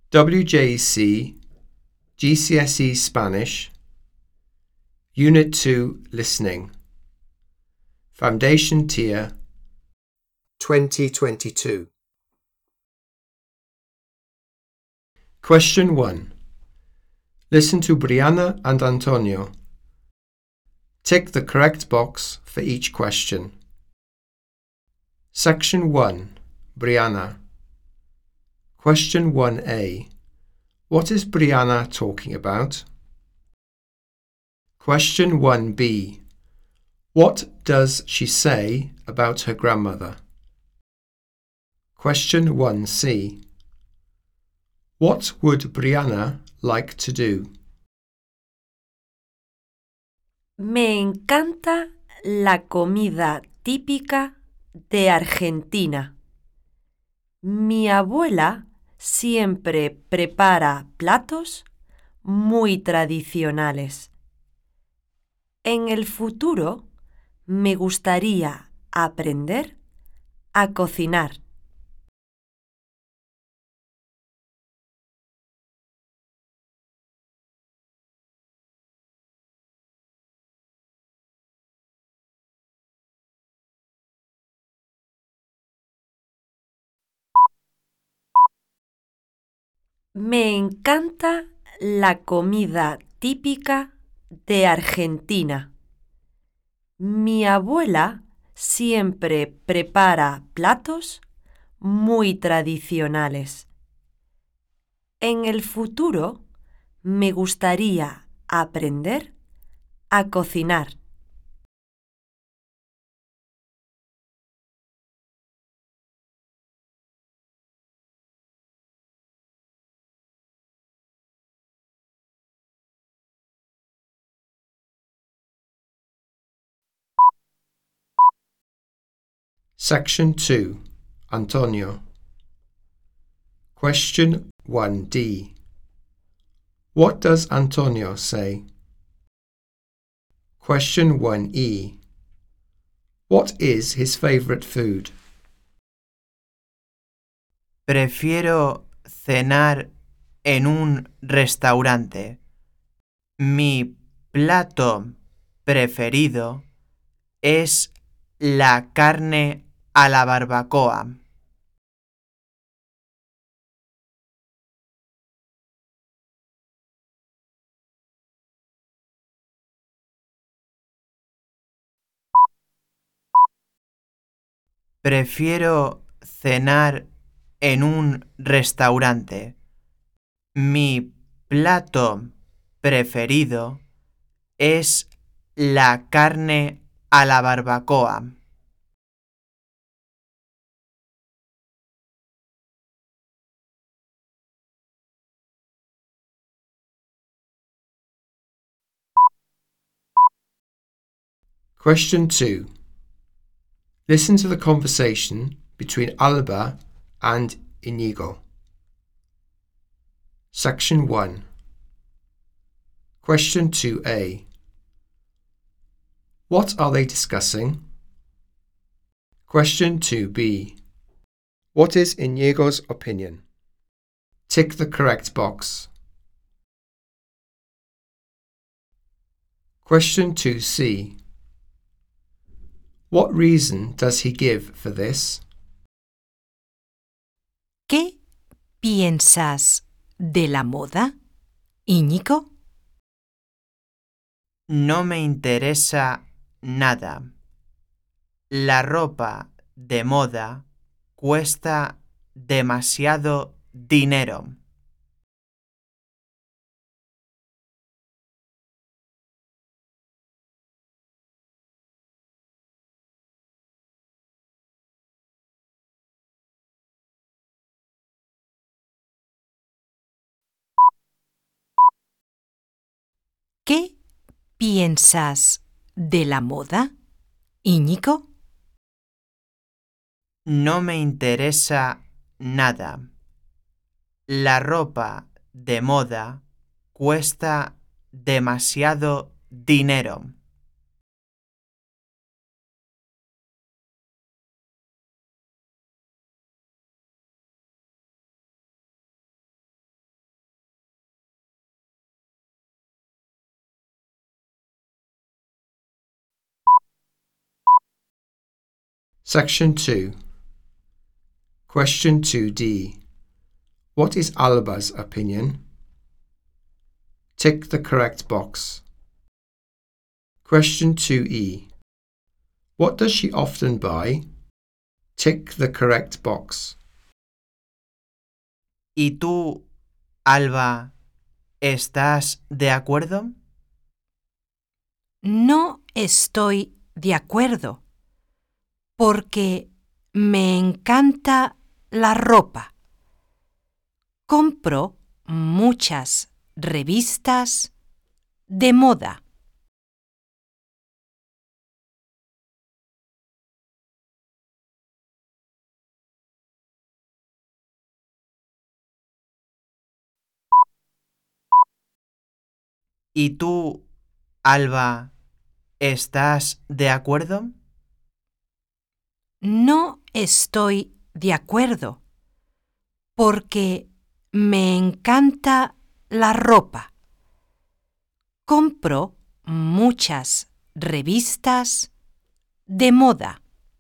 WJC GCSE Spanish Unit 2 Listening Foundation Tier 2022 Question 1. Listen to Brianna and Antonio. Tick the correct box for each question. Section 1. Brianna. Question 1A. What is Brianna talking about? Question 1B. What does she say about her grandmother? Question 1C. What would Brianna like to do? Me encanta la comida típica de Argentina. Mi abuela siempre prepara platos muy tradicionales. En el futuro me gustaría aprender a cocinar. Me encanta la comida típica de Argentina. Mi abuela siempre prepara platos muy tradicionales. En el futuro me gustaría aprender a cocinar. Section 2. Antonio. Question 1D. What does Antonio say? Question 1E. What is his favorite food? Prefiero cenar en un restaurante. Mi plato preferido es la carne a la barbacoa. Prefiero cenar en un restaurante. Mi plato preferido es la carne a la barbacoa. Question 2. Listen to the conversation between Alba and Inigo. Section 1. Question 2A. What are they discussing? Question 2B. What is Inigo's opinion? Tick the correct box. Question 2C. What reason does he give for this? ¿Qué piensas de la moda, Íñigo? No me interesa nada. La ropa de moda cuesta demasiado dinero. ¿Qué piensas de la moda, Íñigo? No me interesa nada. La ropa de moda cuesta demasiado dinero. Section 2. Question 2D. What is Alba's opinion? Tick the correct box. Question 2E. What does she often buy? Tick the correct box. ¿Y tú, Alba, estás de acuerdo? No estoy de acuerdo, porque me encanta la ropa. Compro muchas revistas de moda. ¿Y tú, Alba, estás de acuerdo? No estoy de acuerdo, porque me encanta la ropa. Compro muchas revistas de moda.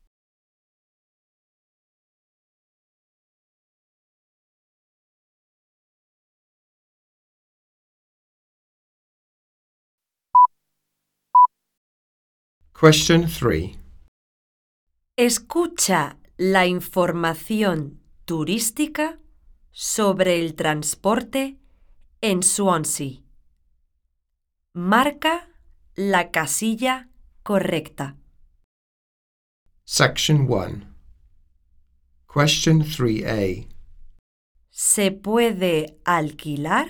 Question 3. Escucha la información turística sobre el transporte en Swansea. Marca la casilla correcta. Section 1. Question 3A. ¿Se puede alquilar?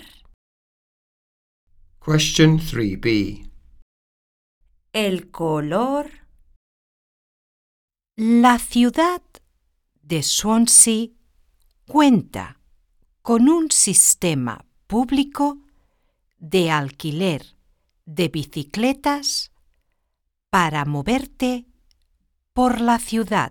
Question 3B. El color. La ciudad de Swansea cuenta con un sistema público de alquiler de bicicletas para moverte por la ciudad.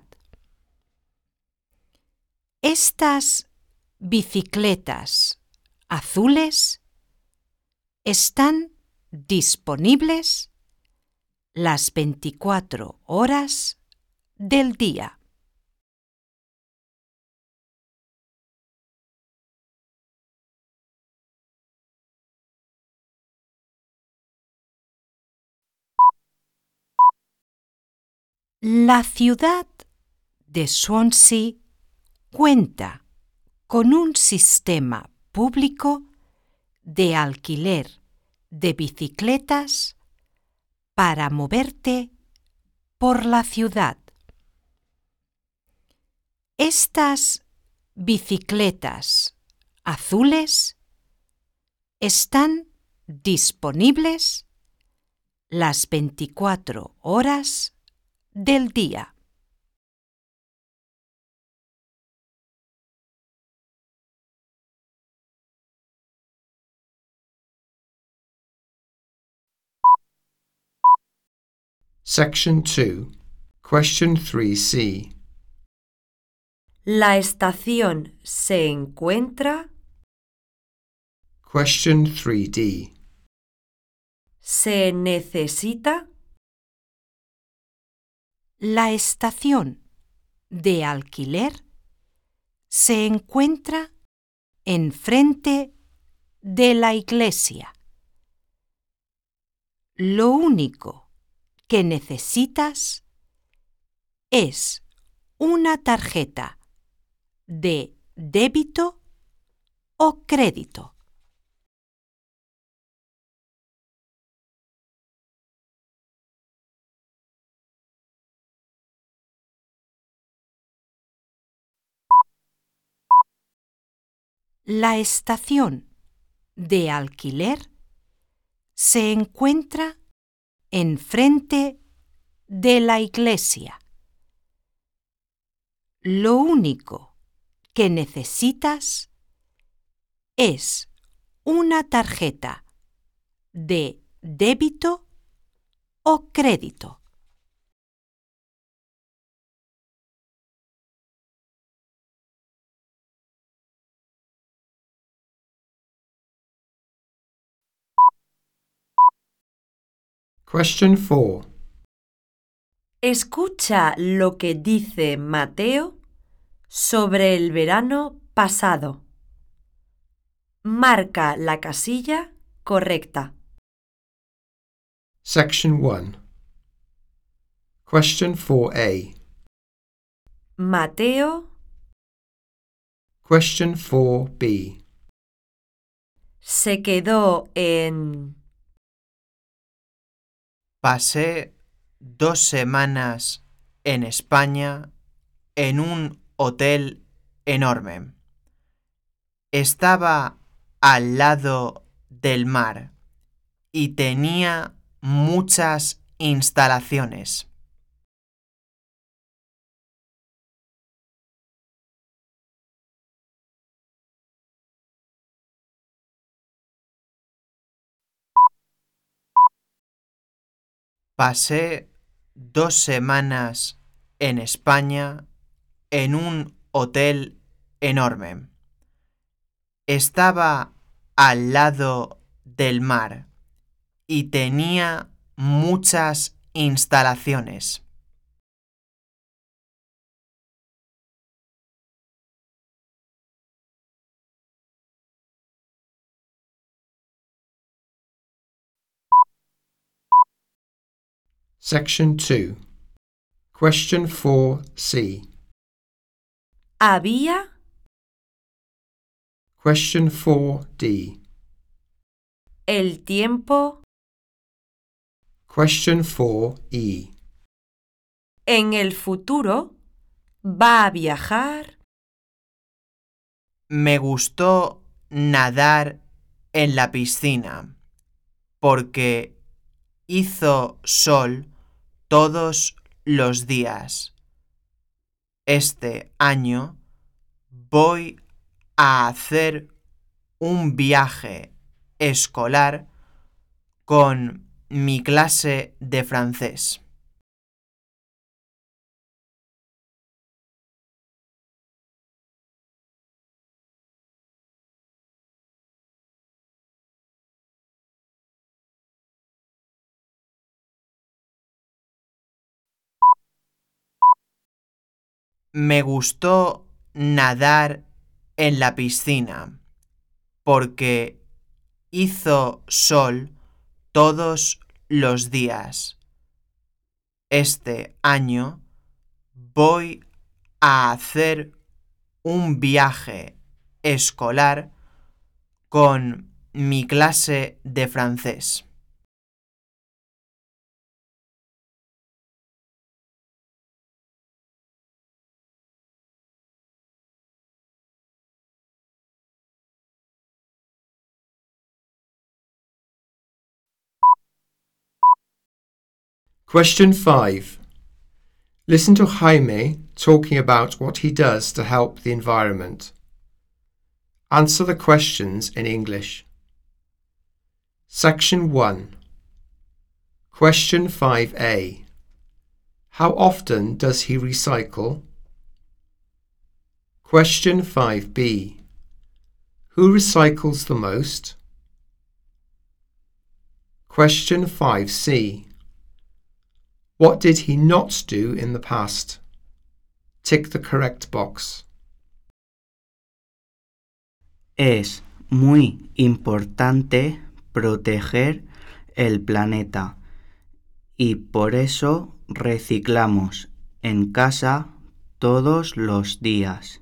Estas bicicletas azules están disponibles las 24 horas del día. La ciudad de Swansea cuenta con un sistema público de alquiler de bicicletas para moverte por la ciudad. Estas bicicletas azules están disponibles las 24 horas del día. Section 2. Question 3C. La estación se encuentra. Question 3D. ¿Se necesita? La estación de alquiler se encuentra enfrente de la iglesia. Lo único que necesitas es una tarjeta de débito o crédito. La estación de alquiler se encuentra enfrente de la iglesia. Lo único que necesitas es una tarjeta de débito o crédito. Question 4. Escucha lo que dice Mateo sobre el verano pasado. Marca la casilla correcta. Section 1. Question 4A. Mateo Question 4B. se quedó en... Pasé 2 semanas en España en un hotel enorme. Estaba al lado del mar y tenía muchas instalaciones. Pasé 2 semanas en España en un hotel enorme. Estaba al lado del mar y tenía muchas instalaciones. Section 2. Question 4C. Había Question 4D. el tiempo Question 4E. en el futuro va a viajar. Me gustó nadar en la piscina porque hizo sol todos los días. Este año voy a hacer un viaje escolar con mi clase de francés. Me gustó nadar en la piscina porque hizo sol todos los días. Este año voy a hacer un viaje escolar con mi clase de francés. Question 5. Listen to Jaime talking about what he does to help the environment. Answer the questions in English. Section 1. Question 5A. How often does he recycle? Question 5B. Who recycles the most? Question 5C. What did he not do in the past? Tick the correct box. Es muy importante proteger el planeta y por eso reciclamos en casa todos los días.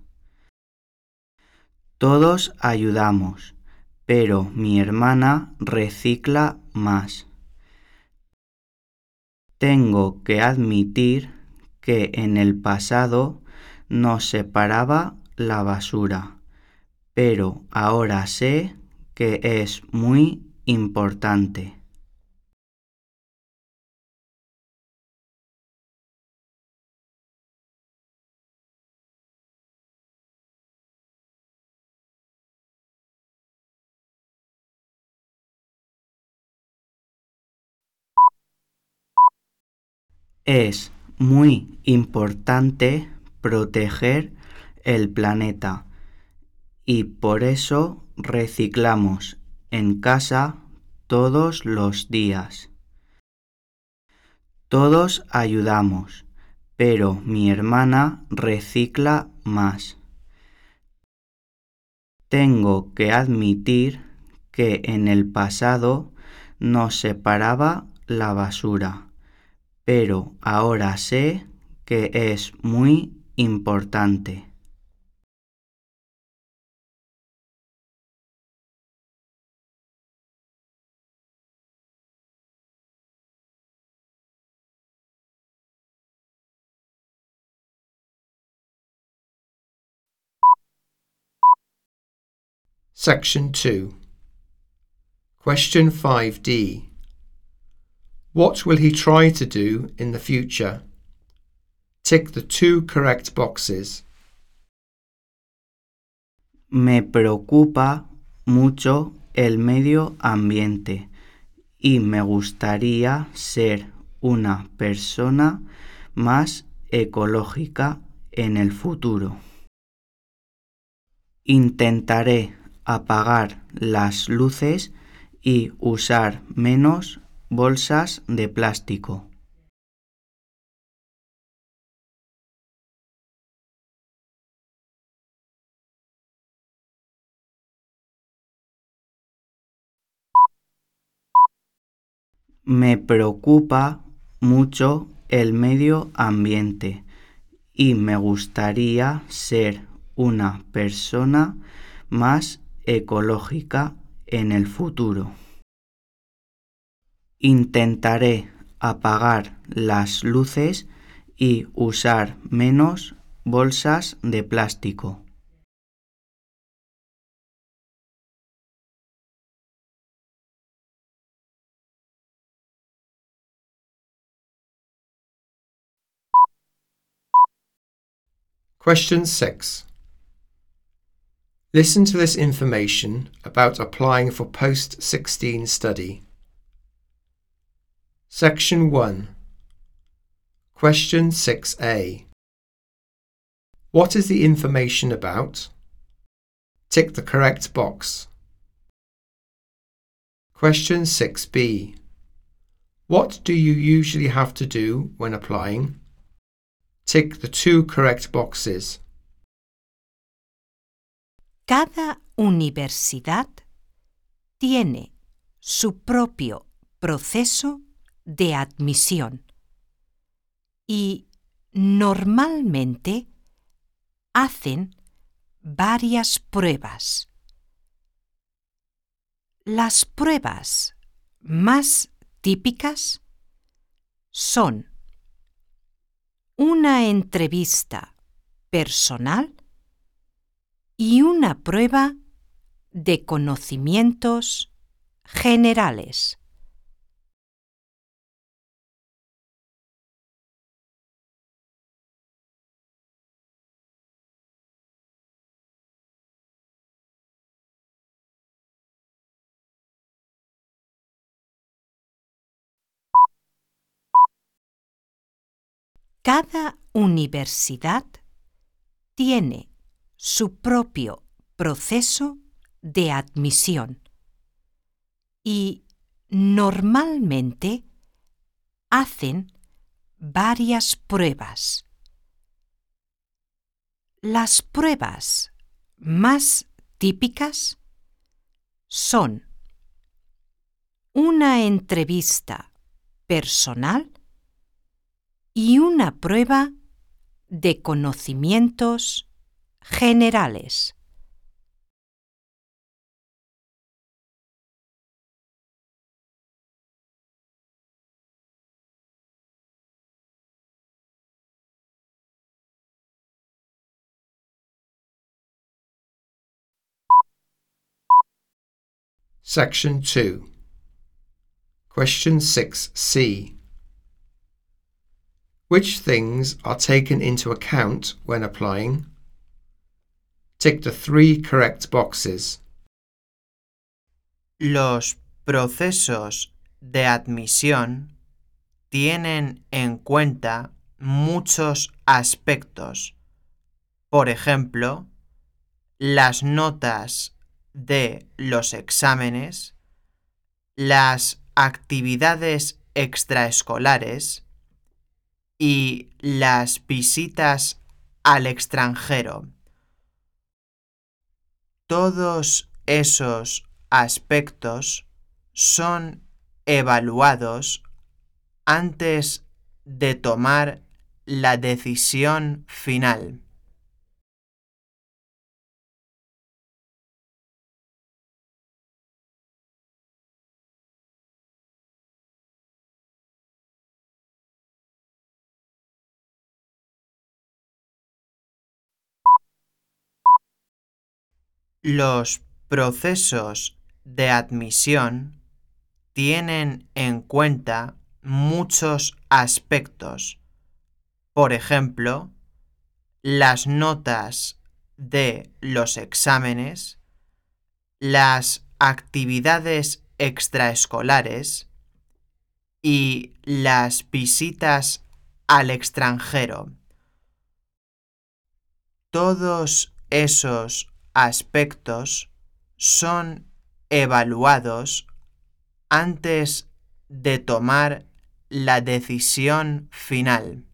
Todos ayudamos, pero mi hermana recicla más. Tengo que admitir que en el pasado no separaba la basura, pero ahora sé que es muy importante. Es muy importante proteger el planeta y por eso reciclamos en casa todos los días. Todos ayudamos, pero mi hermana recicla más. Tengo que admitir que en el pasado nos separaba la basura, pero ahora sé que es muy importante. Section 2. Question 5D. What will he try to do in the future? Tick the 2 correct boxes. Me preocupa mucho el medio ambiente y me gustaría ser una persona más ecológica en el futuro. Intentaré apagar las luces y usar menos bolsas de plástico. Me preocupa mucho el medio ambiente y me gustaría ser una persona más ecológica en el futuro. Intentaré apagar las luces y usar menos bolsas de plástico. Question 6. Listen to this information about applying for post-16 study. Section 1. Question 6A. What is the information about? Tick the correct box. Question 6B. What do you usually have to do when applying? Tick the 2 correct boxes. Cada universidad tiene su propio proceso de admisión y normalmente hacen varias pruebas. Las pruebas más típicas son una entrevista personal y una prueba de conocimientos generales. Cada universidad tiene su propio proceso de admisión y normalmente hacen varias pruebas. Las pruebas más típicas son una entrevista personal y una prueba de conocimientos generales. Section 2. Question 6C. Which things are taken into account when applying? Tick the 3 correct boxes. Los procesos de admisión tienen en cuenta muchos aspectos. Por ejemplo, las notas de los exámenes, las actividades extraescolares y las visitas al extranjero. Todos esos aspectos son evaluados antes de tomar la decisión final. Los procesos de admisión tienen en cuenta muchos aspectos. Por ejemplo, las notas de los exámenes, las actividades extraescolares y las visitas al extranjero. Todos esos aspectos son evaluados antes de tomar la decisión final.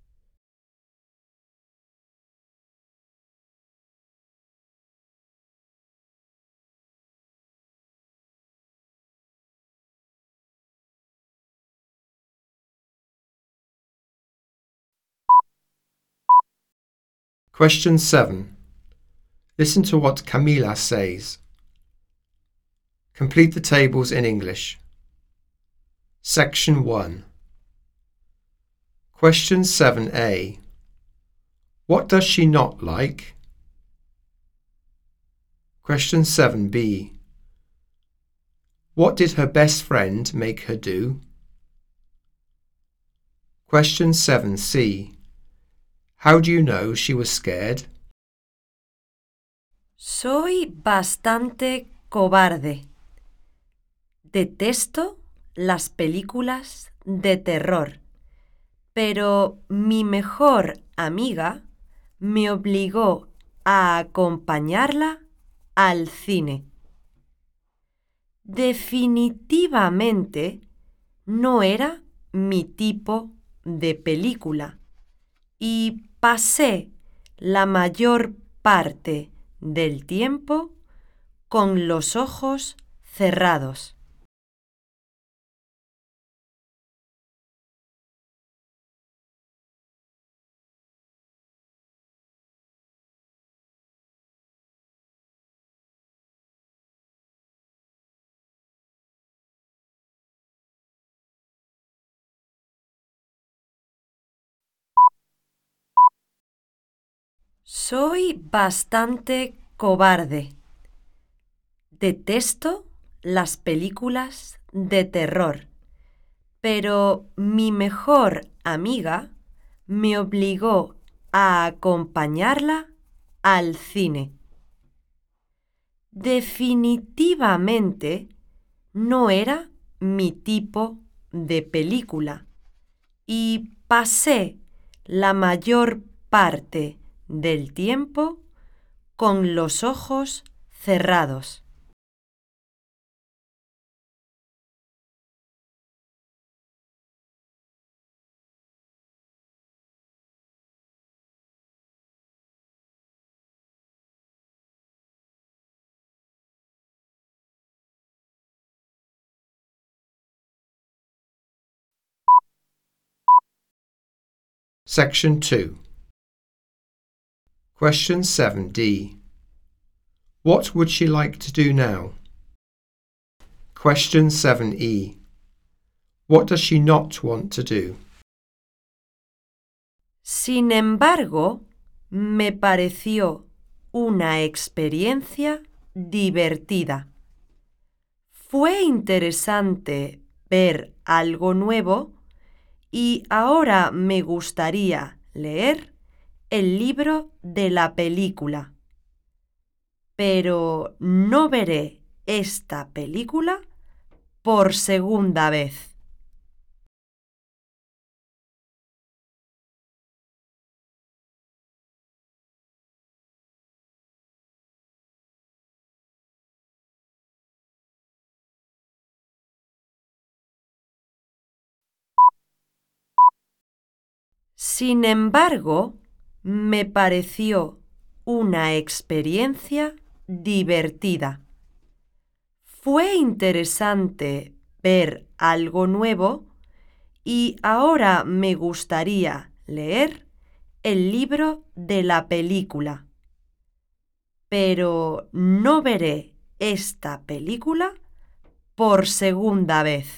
Question 7. Listen to what Camila says. Complete the tables in English. Section 1. Question 7a. What does she not like? Question 7b. What did her best friend make her do? Question 7c. How do you know she was scared? Soy bastante cobarde. Detesto las películas de terror, pero mi mejor amiga me obligó a acompañarla al cine. Definitivamente no era mi tipo de película y pasé la mayor parte del tiempo con los ojos cerrados. Soy bastante cobarde. Detesto las películas de terror, pero mi mejor amiga me obligó a acompañarla al cine. Definitivamente no era mi tipo de película y pasé la mayor parte del tiempo con los ojos cerrados. Section 2. Question 7d. What would she like to do now? Question 7e. What does she not want to do? Sin embargo, me pareció una experiencia divertida. Fue interesante ver algo nuevo y ahora me gustaría leer el libro de la película. Pero no veré esta película por segunda vez. Sin embargo, me pareció una experiencia divertida. Fue interesante ver algo nuevo y ahora me gustaría leer el libro de la película. Pero no veré esta película por segunda vez.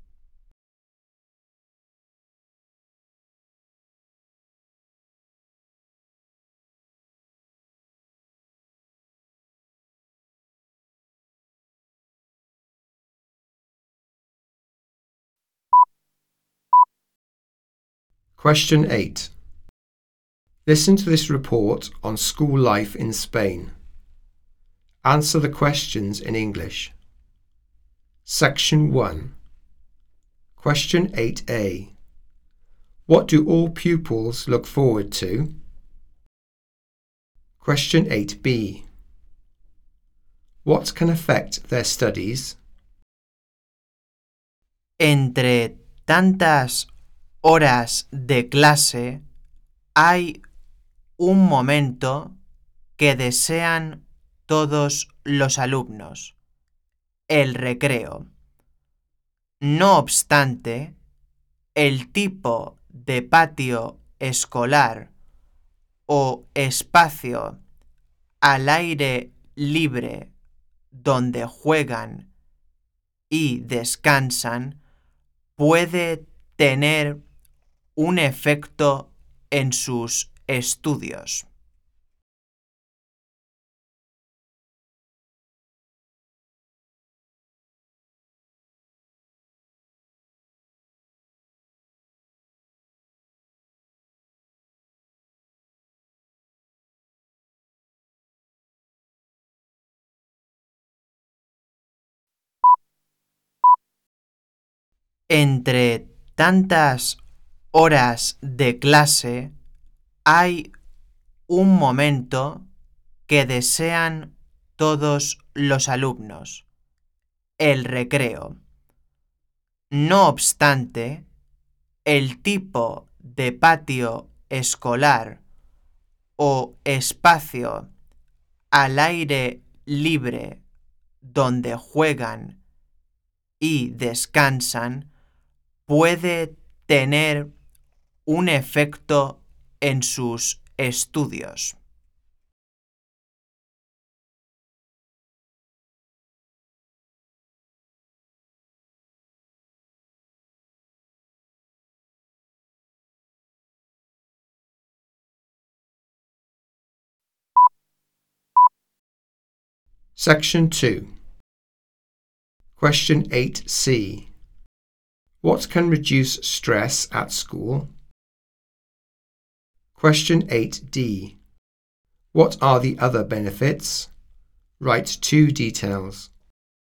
Question 8. Listen to this report on school life in Spain. Answer the questions in English. Section 1. Question 8a. What do all pupils look forward to? Question 8b. What can affect their studies? Entre tantas horas de clase hay un momento que desean todos los alumnos, el recreo. No obstante, el tipo de patio escolar o espacio al aire libre donde juegan y descansan puede tener un efecto en sus estudios. Entre tantas horas de clase hay un momento que desean todos los alumnos, el recreo. No obstante, el tipo de patio escolar o espacio al aire libre donde juegan y descansan puede tener un efecto en sus estudios. Section 2. Question 8c. What can reduce stress at school? Question 8d. What are the other benefits? Write 2 details.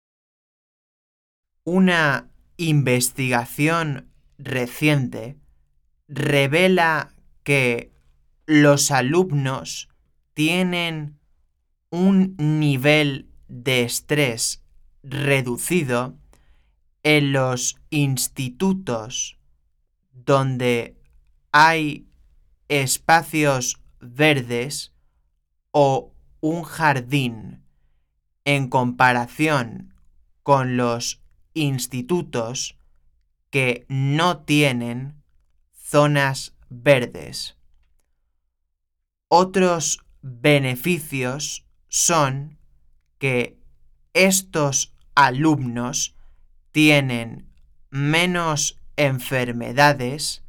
Una investigación reciente revela que los alumnos tienen un nivel de estrés reducido en los institutos donde hay espacios verdes o un jardín en comparación con los institutos que no tienen zonas verdes. Otros beneficios son que estos alumnos tienen menos enfermedades,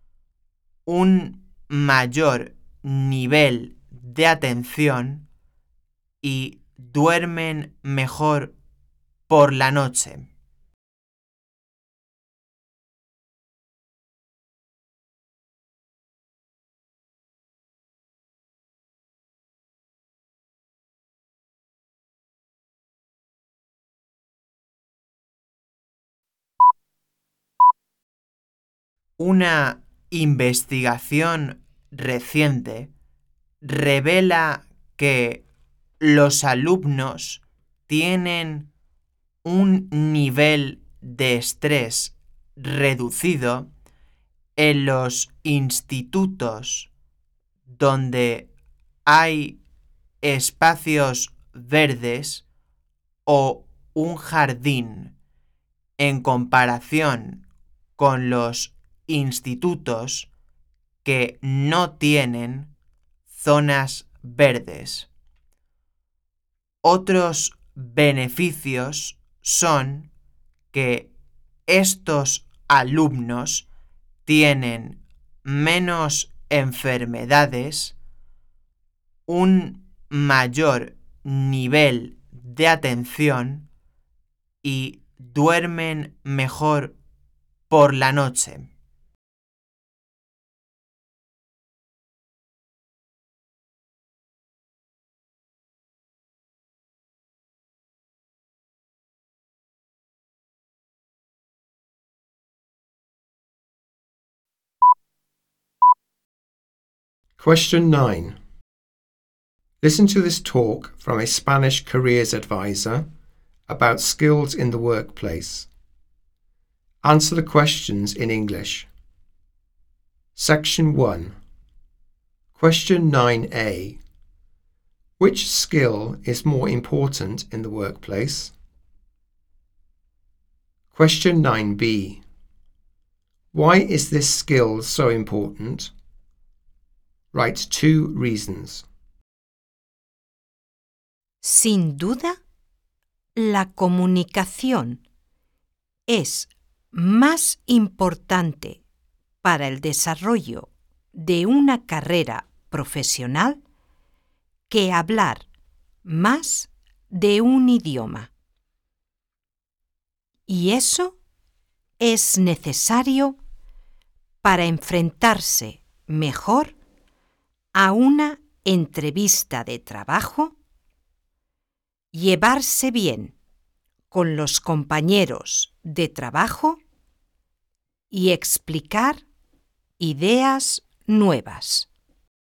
un mayor nivel de atención y duermen mejor por la noche. Una investigación reciente revela que los alumnos tienen un nivel de estrés reducido en los institutos donde hay espacios verdes o un jardín en comparación con los institutos que no tienen zonas verdes. Otros beneficios son que estos alumnos tienen menos enfermedades, un mayor nivel de atención y duermen mejor por la noche. Question 9. Listen to this talk from a Spanish careers advisor about skills in the workplace. Answer the questions in English. Section 1. Question 9a. Which skill is more important in the workplace? Question 9b. Why is this skill so important? Write 2 reasons. Sin duda, la comunicación es más importante para el desarrollo de una carrera profesional que hablar más de un idioma. Y eso es necesario para enfrentarse mejor a una entrevista de trabajo, llevarse bien con los compañeros de trabajo y explicar ideas nuevas.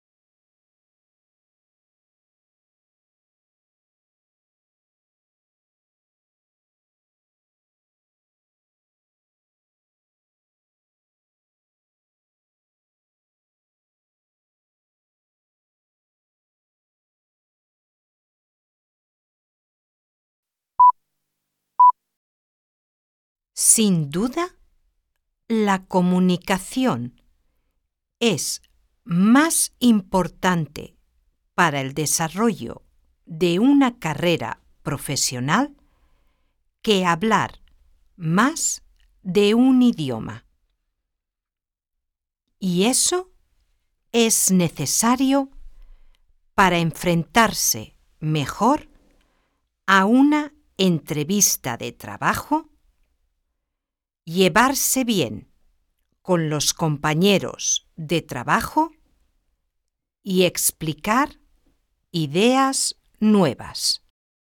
Sin duda, la comunicación es más importante para el desarrollo de una carrera profesional que hablar más de un idioma. Y eso es necesario para enfrentarse mejor a una entrevista de trabajo, llevarse bien con los compañeros de trabajo y explicar ideas nuevas.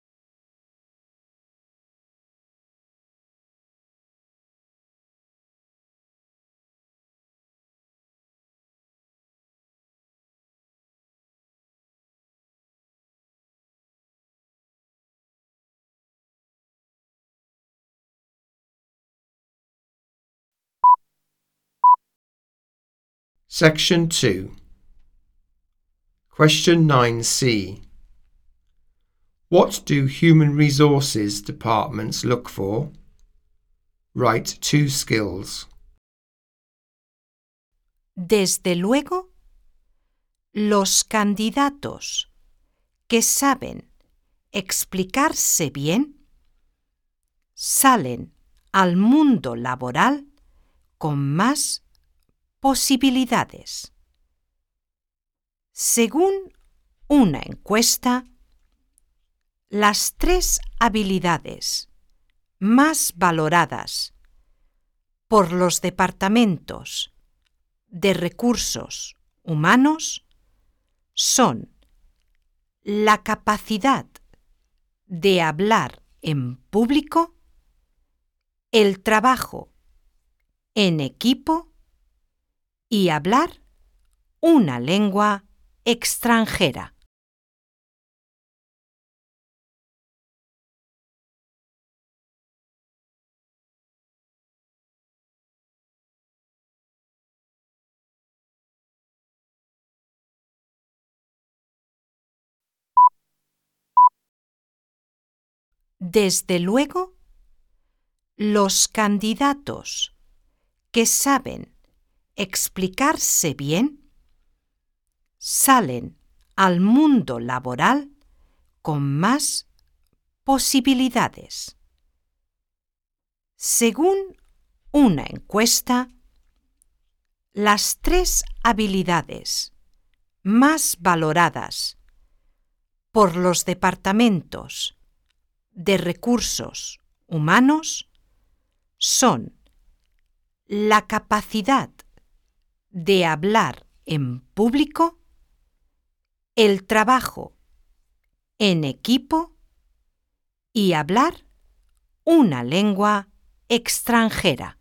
Section 2. Question 9c. What do human resources departments look for? Write 2 skills. Desde luego, los candidatos que saben explicarse bien salen al mundo laboral con más posibilidades. Según una encuesta, las 3 habilidades más valoradas por los departamentos de recursos humanos son la capacidad de hablar en público, el trabajo en equipo y hablar una lengua extranjera. Desde luego, los candidatos que saben explicarse bien salen al mundo laboral con más posibilidades. Según una encuesta, las 3 habilidades más valoradas por los departamentos de recursos humanos son la capacidad de hablar en público, el trabajo en equipo y hablar una lengua extranjera.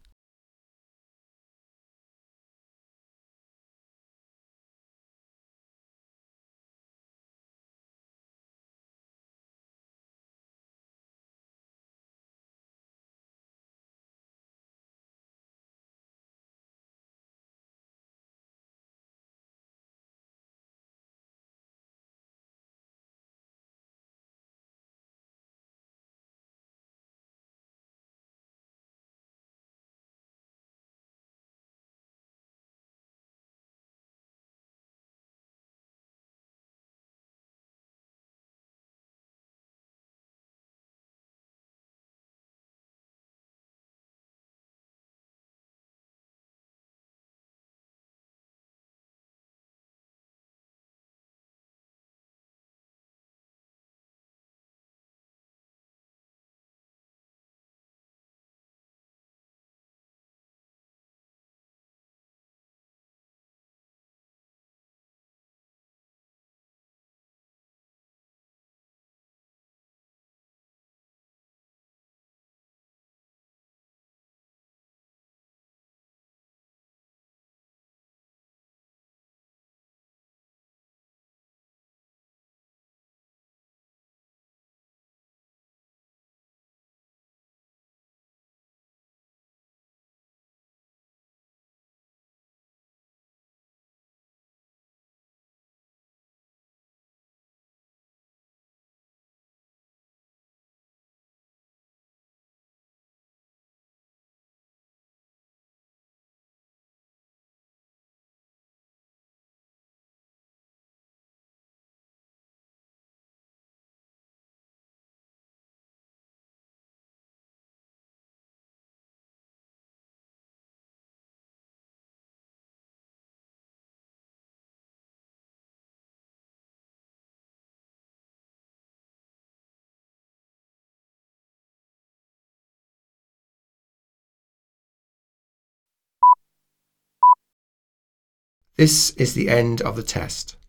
This is the end of the test.